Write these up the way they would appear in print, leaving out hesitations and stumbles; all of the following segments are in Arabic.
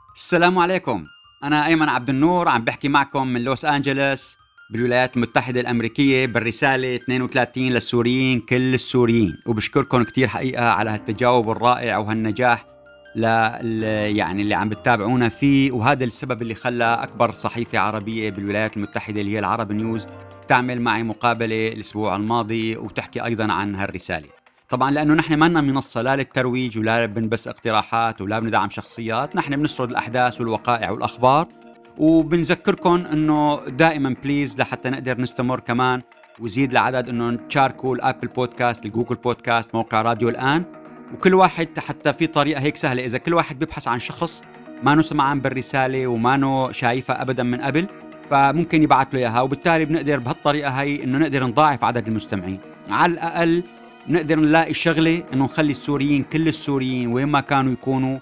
السلام عليكم. أنا أيمن عبد النور عم بحكي معكم من لوس أنجلوس بالولايات المتحدة الأمريكية بالرسالة 32 للسوريين كل السوريين، وبشكركم كتير حقيقة على هالتجاوب الرائع وهالنجاح اللي عم بتتابعونا فيه. وهذا السبب اللي خلى أكبر صحيفة عربية بالولايات المتحدة اللي هي العرب نيوز تعمل معي مقابلة الأسبوع الماضي وتحكي أيضا عن هالرسالة. طبعا لأنه نحن ما لنا منصة لا للترويج ولا بنبث اقتراحات ولا بندعم شخصيات، نحن بنسرد الأحداث والوقائع والأخبار، وبنذكركم أنه دائما بليز لحتى نقدر نستمر كمان وزيد العدد أنه تشاركوا الأبل بودكاست، الجوجل بودكاست، موقع راديو الآن. وكل واحد حتى في طريقة هيك سهلة، إذا كل واحد بيبحث عن شخص ما نو سمعان بالرسالة وما نو شايفة أبدا من قبل، فممكن يبعث له إياها، وبالتالي بنقدر بهالطريقة هي أنه نقدر نضاعف عدد المستمعين. على الأقل نقدر نلاقي شغلة إنه نخلي السوريين كل السوريين وين ما كانوا يكونوا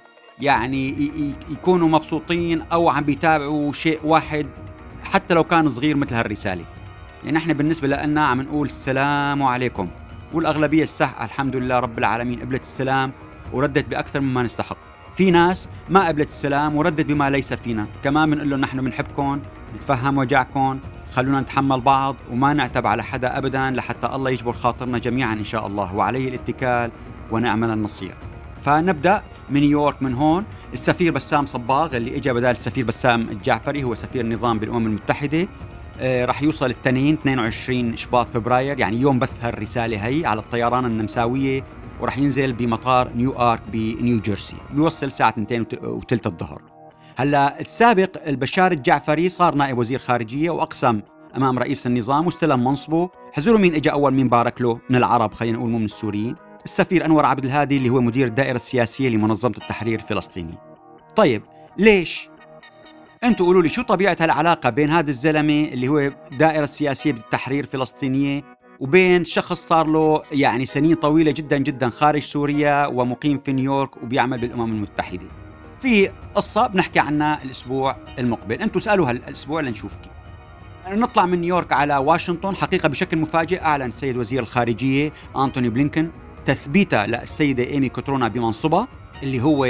يعني يكونوا مبسوطين أو عم بيتابعوا شيء واحد حتى لو كان صغير مثل هالرسالة. يعني احنا بالنسبة لنا عم نقول السلام عليكم، والأغلبية الصح الحمد لله رب العالمين قبلت السلام وردت بأكثر مما نستحق. في ناس ما قبلت السلام وردت بما ليس فينا، كمان بنقول لهم نحن بنحبكم، نتفهم وجعكم، خلونا نتحمل بعض وما نعتب على حدا أبدا لحتى الله يجبر خاطرنا جميعا إن شاء الله، وعليه الاتكال ونعمل النصير. فنبدأ من نيويورك. من هون السفير بسام صباغ اللي اجى بدال السفير بسام الجعفري، هو سفير النظام بالأمم المتحدة، رح يوصل الاثنين 22 شباط فبراير، يعني يوم بث هالرسالة هي على الطيران النمساوية، ورح ينزل بمطار نيويورك بنيو جيرسي، بيوصل الساعة 2:03 الظهر. هلا السابق البشار الجعفري صار نائب وزير خارجية وأقسم أمام رئيس النظام واستلم منصبه. حزروا مين اجى أول، مين بارك له من العرب، خلينا نقول مو من السوريين، السفير أنور عبد الهادي اللي هو مدير الدائرة السياسية لمنظمة التحرير الفلسطيني. طيب ليش؟ أنتوا قولوا لي شو طبيعة هالعلاقة بين هذا الزلمة اللي هو دائرة السياسية بالتحرير الفلسطينية وبين شخص صار له يعني سنين طويلة جدا جدا خارج سوريا ومقيم في نيويورك وبيعمل بالأمم المتحدة. في قصة بنحكي عنها الأسبوع المقبل، أنتوا اسألوا هالأسبوع لنشوف كيف. نطلع من نيويورك على واشنطن. حقيقة بشكل مفاجئ أعلن السيد وزير الخارجية أنتوني بلينكن تثبيته للسيدة إيمي كوترونا بمنصبها اللي هو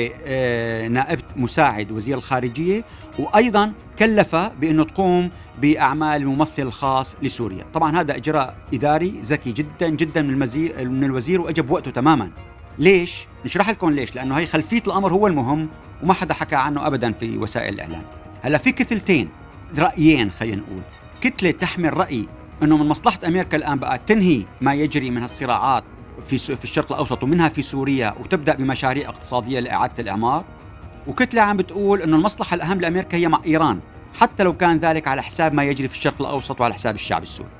نائب مساعد وزير الخارجية، وأيضا كلفها بأنه تقوم بأعمال الممثل الخاص لسوريا. طبعا هذا إجراء إداري ذكي جدا جدا من الوزير وأجب وقته تماما. ليش؟ نشرح لكم ليش. لأنه هي خلفية الأمر هو المهم وما حدا حكى عنه أبدا في وسائل الإعلام. هلا في كتلتين، رأيين خلينا نقول. كتلة تحمل رأي أنه من مصلحة أمريكا الآن بقى تنهي ما يجري من هالصراعات في الشرق الأوسط ومنها في سوريا وتبدأ بمشاريع اقتصادية لإعادة الإعمار، وكتلة عم بتقول أنه المصلحة الأهم لأمريكا هي مع إيران حتى لو كان ذلك على حساب ما يجري في الشرق الأوسط وعلى حساب الشعب السوري.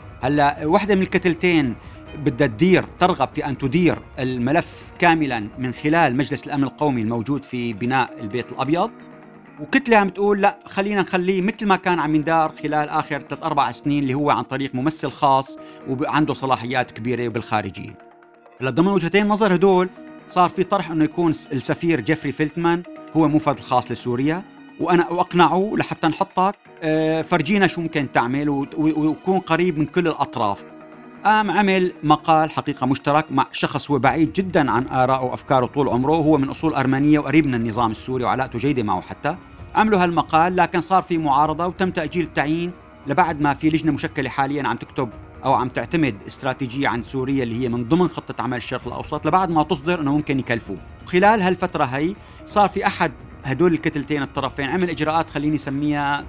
هلا واحدة من الكتلتين بدها ترغب في أن تدير الملف كاملا من خلال مجلس الأمن القومي الموجود في بناء البيت الأبيض، وكتلة عم تقول لا خلينا نخليه مثل ما كان عم يندار خلال آخر 3-4 سنين اللي هو عن طريق ممثل خاص وعنده صلاحيات كبيرة بالخارجية. ضمن وجهتين نظر هدول صار في طرح أنه يكون السفير جيفري فيلتمان هو موفد الخاص لسوريا، وأنا أقنعه لحتى نحطك فرجينا شو ممكن تعمل ويكون قريب من كل الأطراف. عمل مقال حقيقة مشترك مع شخص هو بعيد جدا عن آراءه وأفكاره طول عمره، هو من أصول أرمنية وقريب من النظام السوري وعلاقته جيدة معه. حتى عملوا هالمقال لكن صار في معارضة وتم تأجيل التعيين لبعد ما في لجنة مشكلة حاليا عم تكتب أو عم تعتمد استراتيجية عن سوريا اللي هي من ضمن خطة عمل الشرق الأوسط لبعد ما تصدر أنه ممكن يكلفوه. خلال هالفترة هي صار في أحد هدول الكتلتين الطرفين عمل إجراءات خليني سميها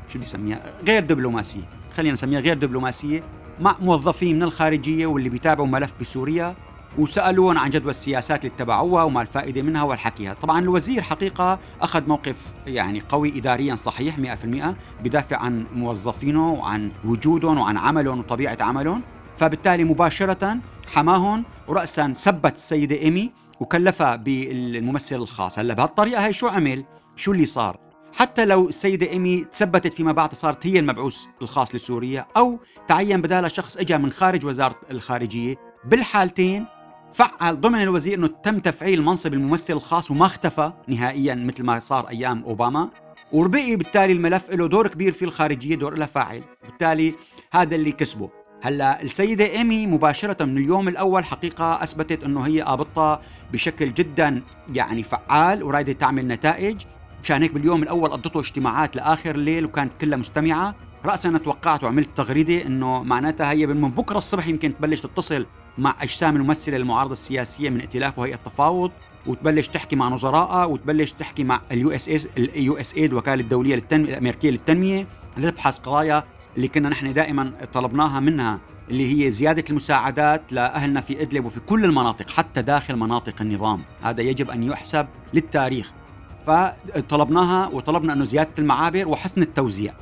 غير دبلوماسية، خلينا نسميها غير دبلوماسية، مع موظفين من الخارجية واللي بيتابعوا ملف بسوريا وسألون عن جدوى السياسات اللي اتبعوها وما الفائدة منها والحكيها. طبعا الوزير حقيقة أخذ موقف يعني قوي إداريا صحيح 100%، بدافع عن موظفينه وعن وجودهم وعن عملهم وطبيعة عملهم، فبالتالي مباشرة حماهم ورأسا ثبت السيدة إيمي وكلفها بالممثل الخاص. هلا بهالطريقة هاي شو عمل؟ شو اللي صار؟ حتى لو السيدة إيمي تثبتت فيما بعد صارت هي المبعوث الخاص لسوريا أو تعين بدالها شخص اجى من خارج وزارة الخارجية، بالحالتين فعل ضمن الوزير أنه تم تفعيل منصب الممثل الخاص وما اختفى نهائيا مثل ما صار أيام أوباما، وربقي بالتالي الملف له دور كبير في الخارجية، دور له فاعل، بالتالي هذا اللي كسبه. هلا السيدة إيمي مباشرة من اليوم الأول حقيقة أثبتت أنه هي قابضة بشكل جدا يعني فعال ورايدة تعمل نتائج، مشان هيك باليوم الأول قضيته اجتماعات لآخر الليل وكانت كلها مستمعة. رأسا أنا توقعت وعملت تغريدة إنه معناتها هي من بكرة الصبح يمكن تبلش تتصل مع أجسام الممثلة للمعارضة السياسية من ائتلاف وهيئة التفاوض، وتبلش تحكي مع نظرائها، وتبلش تحكي مع اليو اس ايد وكالة الدولية الأمريكية للتنمية لتبحث قضايا اللي كنا نحن دائما طلبناها منها، اللي هي زيادة المساعدات لأهلنا في إدلب وفي كل المناطق حتى داخل مناطق النظام. هذا يجب أن يحسب للتاريخ. فطلبناها وطلبنا أنه زيادة المعابر وحسن التوزيع.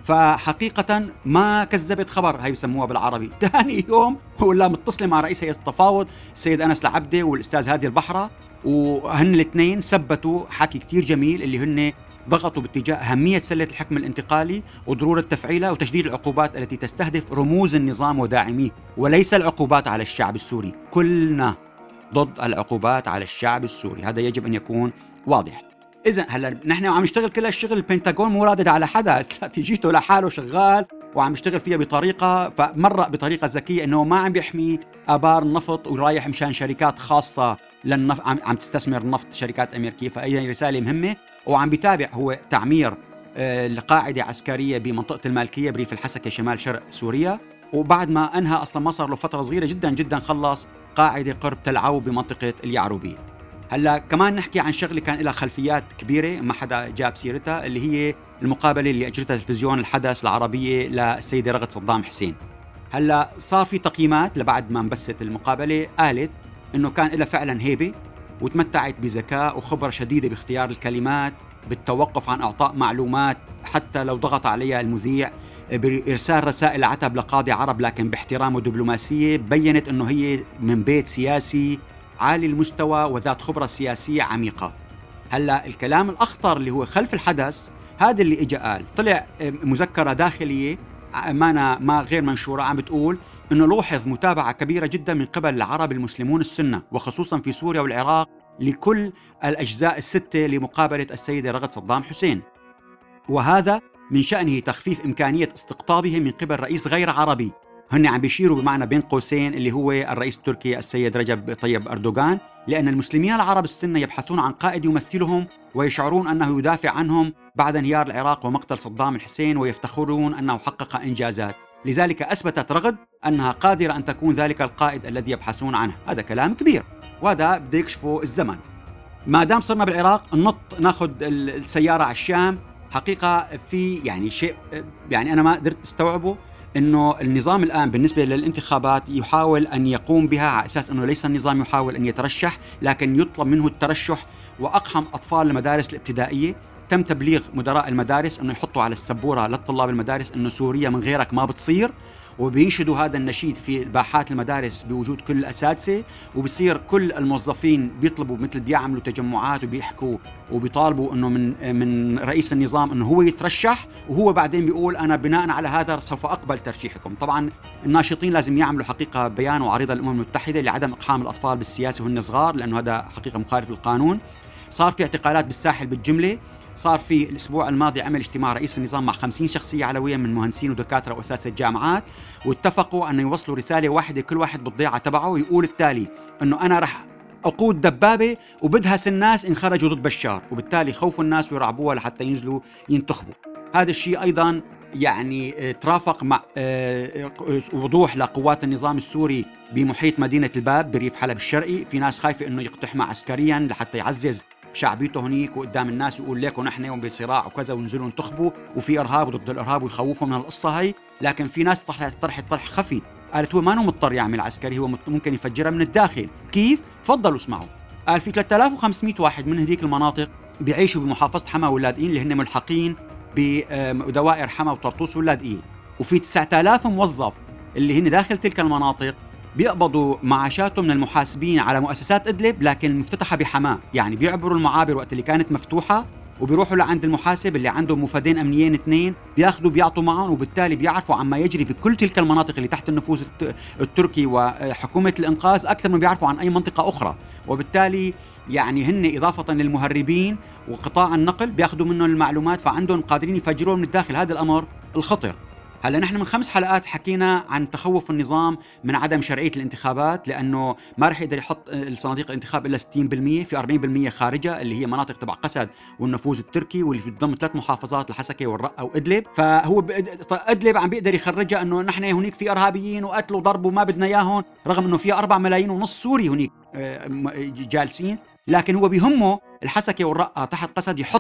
فحقيقة ما كذبت خبر، هاي بسموها بالعربي. ثاني يوم ولا متصلة مع رئيس هيئة التفاوض السيد أنس العبدة والأستاذ هادي البحرة، وهن الاثنين ثبتوا حكي كتير جميل اللي هن ضغطوا باتجاه أهمية سلة الحكم الانتقالي وضرورة تفعيلها وتشديد العقوبات التي تستهدف رموز النظام وداعميه، وليس العقوبات على الشعب السوري. كلنا ضد العقوبات على الشعب السوري، هذا يجب أن يكون واضح. إذا هلا نحن عم نشتغل كل هالشغل، البنتاغون مو رادد على حدا، استراتيجيته لحاله شغال وعم يشتغل فيها بطريقة، فمرق بطريقة ذكية إنه ما عم بيحمي آبار النفط ورايح مشان شركات خاصة عم تستثمر النفط، شركات أمريكية. فأي رسالة مهمة. وعم بيتابع هو تعمير لقاعدة عسكرية بمنطقة المالكية بريف الحسكة شمال شرق سوريا، وبعد ما أنهى أصلا ما صار له فترة صغيرة جدا جدا خلص قاعدة قرب تل عو بمنطقة اليعروبية. هلا كمان نحكي عن شغله كان لها خلفيات كبيره ما حدا جاب سيرتها، اللي هي المقابله اللي اجرتها تلفزيون الحدث العربيه للسيده رغد صدام حسين. هلا صار في تقييمات لبعد ما انبثت المقابله، قالت انه كان لها فعلا هيبه وتمتعت بذكاء وخبره شديده باختيار الكلمات، بالتوقف عن اعطاء معلومات حتى لو ضغط عليها المذيع، بإرسال رسائل عتب لقاضي عرب لكن باحترام ودبلوماسية. بيّنت أنه هي من بيت سياسي عالي المستوى وذات خبرة سياسية عميقة. هلأ الكلام الأخطر اللي هو خلف الحدث هذا اللي إجا قال، طلع مذكرة داخلية ما غير منشورة عم بتقول أنه لوحظ متابعة كبيرة جدا من قبل العرب المسلمون السنة وخصوصا في سوريا والعراق لكل الأجزاء الستة لمقابلة السيدة رغد صدام حسين، وهذا من شأنه تخفيف إمكانية استقطابه من قبل رئيس غير عربي. هن عم بيشيروا بمعنى بين قوسين اللي هو الرئيس التركي السيد رجب طيب أردوغان، لأن المسلمين العرب السنة يبحثون عن قائد يمثلهم ويشعرون أنه يدافع عنهم بعد انهيار العراق ومقتل صدام الحسين، ويفتخرون أنه حقق إنجازات. لذلك أثبتت رغد أنها قادرة أن تكون ذلك القائد الذي يبحثون عنه. هذا كلام كبير وهذا بده يكشفه الزمن. ما دام صرنا بالعراق ناخذ السيارة على الشام. حقيقة في يعني شيء يعني أنا ما قدرت استوعبه، إنه النظام الآن بالنسبة للانتخابات يحاول أن يقوم بها على أساس أنه ليس النظام يحاول أن يترشح لكن يطلب منه الترشح. وأقحم أطفال المدارس الابتدائية تم تبليغ مدراء المدارس أنه يحطوا على السبورة للطلاب المدارس أنه سوريا من غيرك ما بتصير، وبينشدوا هذا النشيد في باحات المدارس بوجود كل الأساتذة، وبصير كل الموظفين بيطلبوا مثل بيعملوا تجمعات وبيحكوا وبيطالبوا انه من رئيس النظام انه هو يترشح، وهو بعدين بيقول انا بناء على هذا سوف اقبل ترشيحكم. طبعا الناشطين لازم يعملوا حقيقة بيان وعريضة للأمم المتحدة لعدم اقحام الاطفال بالسياسة وهن صغار، لانه هذا حقيقة مخالف للقانون. صار في اعتقالات بالساحل بالجملة. صار في الأسبوع الماضي عمل اجتماع رئيس النظام مع 50 شخصية علوية من مهندسين ودكاترة وأساتذة جامعات، واتفقوا أن يوصلوا رسالة واحدة كل واحد بالضيعة تبعه ويقول التالي أنه أنا رح أقود دبابة وبدهس الناس إن خرجوا ضد بشار، وبالتالي خوفوا الناس ويرعبوها لحتى ينزلوا ينتخبوا. هذا الشيء أيضا يعني ترافق مع وضوح لقوات النظام السوري بمحيط مدينة الباب بريف حلب الشرقي. في ناس خايفة أنه يقتحم عسكريا لحتى يعزز شعبيته هنيك وقدام الناس ويقول ليكم نحن بصراع وكذا ونزلوا انتخبوا وفي إرهاب وضد الإرهاب ويخوفوا من القصة هي. لكن في ناس طرح خفي، قالت هو ما مضطر يعمل عسكري، هو ممكن يفجرها من الداخل. كيف؟ تفضلوا اسمعوا. قال في 3500 واحد من هذيك المناطق بيعيشوا بمحافظة حما واللاذقية اللي هن ملحقين بدوائر حما وطرطوس واللاذقية، وفي 9000 موظف اللي هن داخل تلك المناطق بيقبضوا معاشاتهم من المحاسبين على مؤسسات إدلب لكن مفتتحة بحماة. يعني بيعبروا المعابر وقت اللي كانت مفتوحة وبيروحوا لعند المحاسب اللي عنده مفادين أمنيين 2 بياخدوا بيعطوا معهم، وبالتالي بيعرفوا عما يجري في كل تلك المناطق اللي تحت النفوذ التركي وحكومة الإنقاذ أكثر من بيعرفوا عن أي منطقة أخرى. وبالتالي يعني هن إضافة للمهربين وقطاع النقل بياخدوا منهم المعلومات، فعندهم قادرين يفجرون من الداخل. هذا الأمر الخطر. هلا نحن من 5 حلقات حكينا عن تخوف النظام من عدم شرعية الانتخابات، لأنه ما رح يقدر يحط الصناديق الانتخاب إلا 60%، في 40% خارجها اللي هي مناطق تبع قسد والنفوذ التركي، واللي بتضم 3 محافظات، الحسكة والرقة وإدلب. فهو إدلب عم بيقدر يخرجها أنه نحن هناك في إرهابيين وقتلوا وضربوا ما بدنا إياهم، رغم أنه فيها 4 ملايين ونص سوري هناك جالسين. لكن هو بيهمه الحسكة والرقة تحت قسد يحط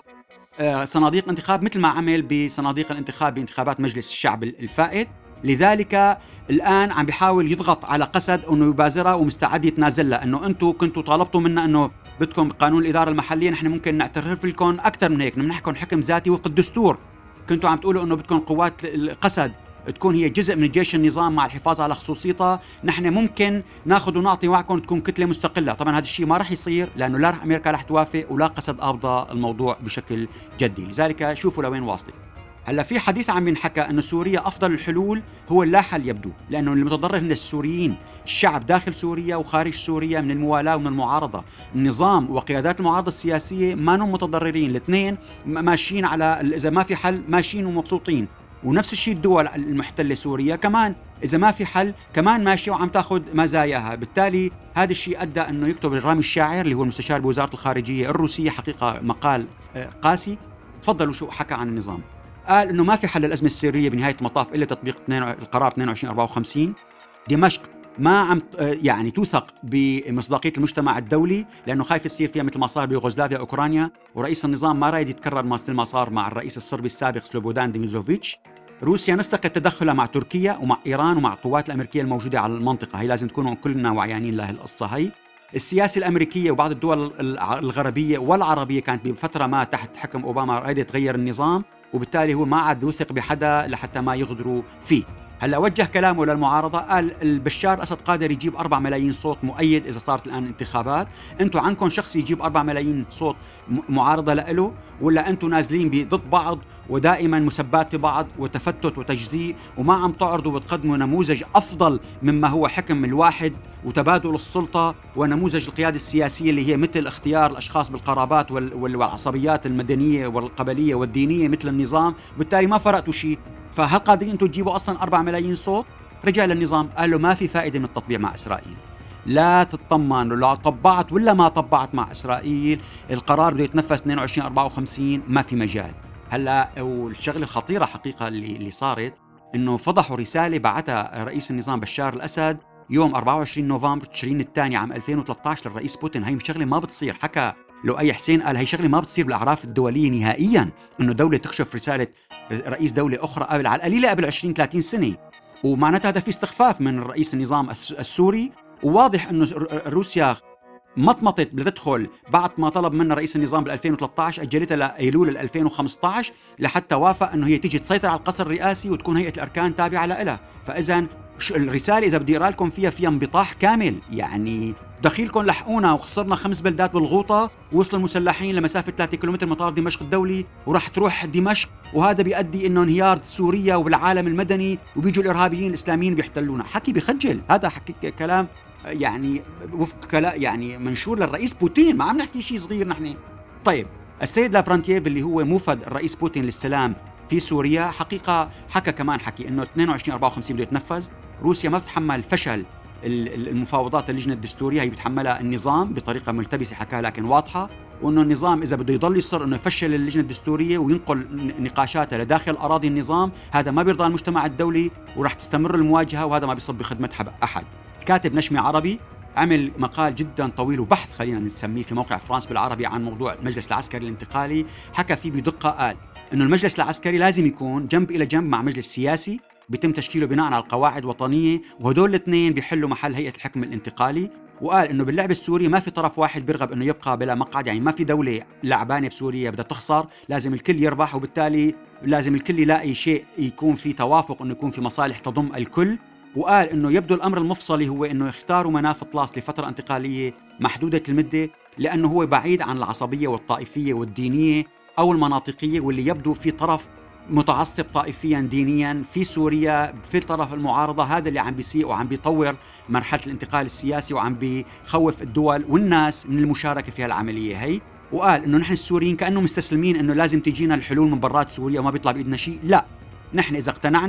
صناديق انتخاب مثل ما عمل بصناديق الانتخاب بانتخابات مجلس الشعب الفائت. لذلك الآن عم بيحاول يضغط على قسد أنه يبازرها ومستعد يتنازلها، أنه أنتم كنتوا طالبتوا منا أنه بدكم قانون الإدارة المحلية، نحن ممكن نعترف لكم أكثر من هيك، نحكم حكم ذاتي وفق الدستور. كنتوا عم تقولوا أنه بدكم قوات القسد تكون هي جزء من جيش النظام مع الحفاظ على خصوصيتها، نحن ممكن ناخذ ونعطي معكم تكون كتلة مستقلة. طبعا هذا الشيء ما رح يصير، لأنه لا أمريكا رح توافق ولا قسد قابضة الموضوع بشكل جدي. لذلك شوفوا لوين واصلة. هلا في حديث عم ينحكى أنه سوريا أفضل الحلول هو اللا حل يبدو، لأنه المتضرر هن السوريين، الشعب داخل سوريا وخارج سوريا من الموالاة ومن المعارضة. النظام وقيادات المعارضة السياسية ما هم متضررين، الاثنين ماشيين على إذا ما في حل ماشيين ومبسوطين. ونفس الشيء الدول المحتلة سوريا كمان إذا ما في حل كمان ماشية وعم تاخذ مزاياها. بالتالي هذا الشيء أدى أنه يكتب رامي الشاعر اللي هو المستشار بوزارة الخارجية الروسية حقيقة مقال قاسي. تفضلوا شو حكى عن النظام. قال إنه ما في حل للأزمة السورية بنهاية المطاف إلا تطبيق القرار 2254. دمشق ما عم يعني توثق بمصداقية المجتمع الدولي، لأنه خايف يصير فيها مثل ما صار بيوغوسلافيا أوكرانيا، ورئيس النظام ما رايد يتكرر مثل ما صار مع الرئيس الصربي السابق سلوبودان ديميزوفيتش. روسيا نسقت تدخلها مع تركيا ومع إيران ومع القوات الأمريكية الموجودة على المنطقة، هي لازم تكونوا كلنا وعيانين لها القصة هي. السياسة الأمريكية وبعض الدول الغربية والعربية كانت بفترة ما تحت حكم أوباما رايدة تغير النظام، وبالتالي هو ما عاد يوثق بحدا لحتى ما يغدروا فيه. هلا وجه كلامه للمعارضة، قال البشار أسد قادر يجيب 4 ملايين صوت مؤيد إذا صارت الآن انتخابات، أنتوا عنكم شخص يجيب 4 ملايين صوت معارضة له، ولا أنتوا نازلين ضد بعض ودائما مسبات في بعض وتفتت وتجزيء، وما عم تعرضوا وتقدموا نموذج أفضل مما هو حكم الواحد وتبادل السلطة ونموذج القيادة السياسية اللي هي مثل اختيار الأشخاص بالقرابات والعصبيات المدنية والقبلية والدينية مثل النظام. بالتالي ما فرقتوا شيء، فهل قادرين أنتم تجيبوا أصلا 4 ملايين صوت؟ رجع للنظام قال له ما في فائدة من التطبيع مع إسرائيل، لا تطمن، لا طبعت ولا ما طبعت مع إسرائيل القرار بده يتنفذ 2254 ما في مجال. هلا والشغله الخطيره حقيقه اللي صارت انه فضحوا رساله بعتها رئيس النظام بشار الاسد يوم 24 نوفمبر تشرين الثاني عام 2013 للرئيس بوتين. هي شغله ما بتصير، حكى لؤي حسين قال هي شغله ما بتصير بالاعراف الدوليه نهائيا، انه دوله تكشف رساله رئيس دوله اخرى قبل على القليله قبل 20-30 سنه، ومعناتها هذا في استخفاف من رئيس النظام السوري. وواضح انه روسيا مطمطت بدها تدخل بعد ما طلب منها رئيس النظام بال 2013، اجلتها لايلول 2015 لحتى وافق انه هي تيجي تسيطر على القصر الرئاسي وتكون هيئه الاركان تابعه لها. فاذا الرساله اذا بدي اقرا لكم فيها انبطاح كامل، يعني دخيلكم لحقونا وخسرنا 5 بلدات بالغوطه، ووصلوا المسلحين لمسافه 3 كيلومتر مطار دمشق الدولي وراح تروح دمشق، وهذا بيؤدي انه انهيار سوريا وبالعالم المدني، وبيجوا الارهابيين الاسلاميين بيحتلونا. حكي بخجل، هذا حكي كلام يعني وفق كلام يعني منشور للرئيس بوتين، ما عم نحكي شيء صغير نحن. طيب السيد لافرانتييف اللي هو موفد الرئيس بوتين للسلام في سوريا حقيقة حكى كمان حكي انه 2254 بده يتنفذ. روسيا ما بتتحمل فشل المفاوضات اللجنة الدستورية، هي بتحملها النظام بطريقة ملتبسة حكاها لكن واضحة، وانه النظام اذا بده يضل يصر انه يفشل اللجنة الدستورية وينقل نقاشاتها لداخل اراضي النظام، هذا ما بيرضى المجتمع الدولي وراح تستمر المواجهة، وهذا ما بيصب بخدمة احد. كاتب نشمي عربي عمل مقال جدا طويل وبحث خلينا نسميه في موقع فرانس بالعربي عن موضوع المجلس العسكري الانتقالي، حكى فيه بدقة. قال انه المجلس العسكري لازم يكون جنب الى جنب مع مجلس سياسي بيتم تشكيله بناء على القواعد وطنية، وهدول الاثنين بيحلوا محل هيئة الحكم الانتقالي. وقال انه باللعب السوري ما في طرف واحد بيرغب انه يبقى بلا مقعد، يعني ما في دولة لعبانة بسوريا بدها تخسر، لازم الكل يربح، وبالتالي لازم الكل يلاقي شيء يكون في توافق، انه يكون في مصالح تضم الكل. وقال انه يبدو الامر المفصلي هو انه يختاروا مناف طلاس لفترة انتقالية محدودة المدة، لانه هو بعيد عن العصبية والطائفية والدينية او المناطقية، واللي يبدو في طرف متعصب طائفيا دينيا في سوريا في طرف المعارضة، هذا اللي عم بيسيء وعم بيطور مرحلة الانتقال السياسي وعم بيخوف الدول والناس من المشاركة في هالعملية هي. وقال انه نحن السوريين كأنه مستسلمين انه لازم تجينا الحلول من برات سوريا وما بيطلع بإيدنا شيء. لا، نحن اذا اقتنعنا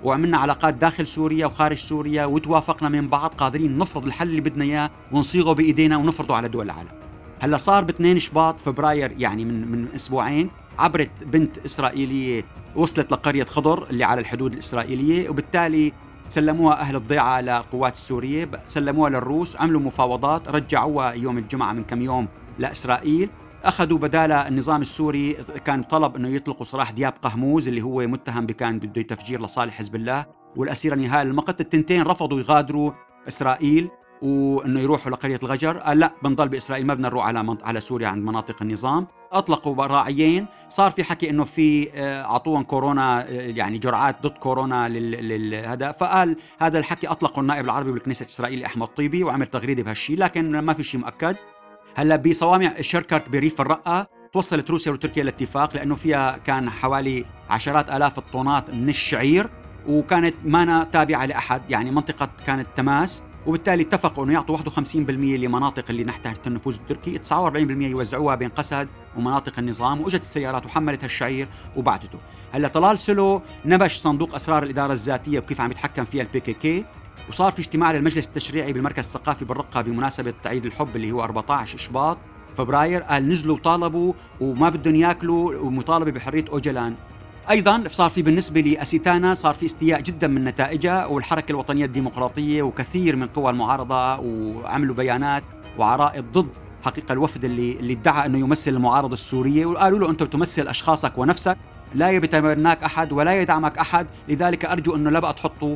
وعملنا علاقات داخل سوريا وخارج سوريا، وتوافقنا من بعض قادرين نفرض الحل اللي بدنا إياه ونصيغه بإيدينا ونفرضه على دول العالم. هلا صار ب2 شباط فبراير يعني من أسبوعين عبرت بنت إسرائيلية وصلت لقرية خضر اللي على الحدود الإسرائيلية، وبالتالي سلموها أهل الضيعة للقوات السورية، سلموها للروس، عملوا مفاوضات، رجعوها يوم الجمعة من كم يوم لإسرائيل. أخذوا بدالة النظام السوري كان طلب أنه يطلقوا سراح دياب قهموز اللي هو متهم بكان بده تفجير لصالح حزب الله، والأسيرة نهال المقت. التنتين رفضوا يغادروا إسرائيل وأنه يروحوا لقرية الغجر، قال لا بنضل بإسرائيل، ما بدنا نروح على سوريا عند مناطق النظام. أطلقوا راعيين، صار في حكي أنه في أعطوهم كورونا يعني جرعات ضد كورونا هذا، فقال هذا الحكي أطلقوا النائب العربي بالكنيسة الإسرائيلي أحمد طيبي وعمل تغريدة بهالشي، لكن ما في شيء مؤكد. هلا بصوامع شركة بريف الرقة توصلت روسيا وتركيا لاتفاق، لأنه فيها كان حوالي عشرات آلاف الطنات من الشعير، وكانت مانا تابعة لأحد، يعني منطقة كانت تماس، وبالتالي اتفقوا أنه يعطوا 51% لمناطق اللي تحت النفوذ التركي، 49% يوزعوها بين قسد ومناطق النظام. وإجت السيارات وحملت هالشعير وبعتته. هلا طلال سلو نبش صندوق أسرار الإدارة الذاتية وكيف عم يتحكم فيها الPKK، وصار في اجتماع للمجلس التشريعي بالمركز الثقافي بالرقة بمناسبة عيد الحب اللي هو 14 شباط فبراير. قال نزلوا وطالبوا وما بدهم ياكلوا، ومطالبة بحرية أوجلان. أيضا صار في بالنسبة لأسيتانا صار في استياء جدا من نتائجها، والحركة الوطنية الديمقراطية وكثير من قوى المعارضة وعملوا بيانات وعرائض ضد حقيقة الوفد اللي ادعى أنه يمثل المعارضة السورية، وقالوا له أنت بتمثل أشخاصك ونفسك، لا يتبناك أحد ولا يدعمك أحد، لذلك أرجو أنه لا بقى تحطوا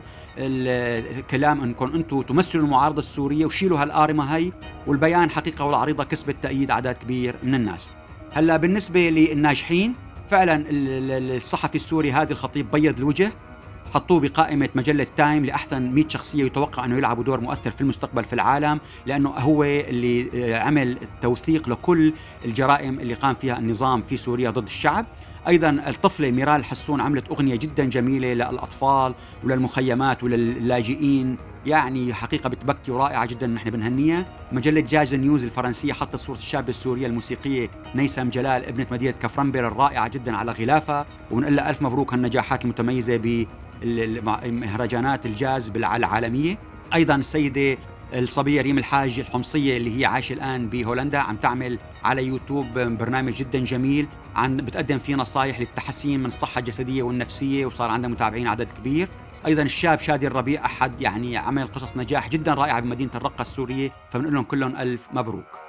الكلام أنكم أنتم تمثلوا المعارضة السورية وشيلوا هالآرمة هاي. والبيان حقيقة والعريضة كسبت تأييد أعداد كبير من الناس. هلا بالنسبة للناجحين فعلا الصحفي السوري هادي الخطيب بيض الوجه، حطوه بقائمة مجلة تايم لأحسن 100 شخصية يتوقع أنه يلعبوا دور مؤثر في المستقبل في العالم، لأنه هو اللي عمل توثيق لكل الجرائم اللي قام فيها النظام في سوريا ضد الشعب. أيضا الطفلة ميرال حسون عملت أغنية جدا جميلة للأطفال وللمخيمات ولللاجئين، يعني حقيقة بتبكي ورائعة جدا، نحن بنهنيها. مجلة جاز نيوز الفرنسية حطت صورة الشابة السورية الموسيقية نيسم جلال ابنة مدينة كفرنبل الرائعة جدا على غلافها، ونقول لها ألف مبروك هالنجاحات المتميزة بمهرجانات الجاز العالمية. أيضا السيدة الصبية ريم الحاج الحمصية اللي هي عايشة الآن بهولندا عم تعمل على يوتيوب برنامج جدا جميل بتقدم فيه نصائح للتحسين من الصحة الجسدية والنفسية، وصار عندها متابعين عدد كبير. أيضا الشاب شادي الربيع أحد يعني عمل قصص نجاح جدا رائعة بمدينة الرقة السورية، فبنقول لهم كلهم ألف مبروك.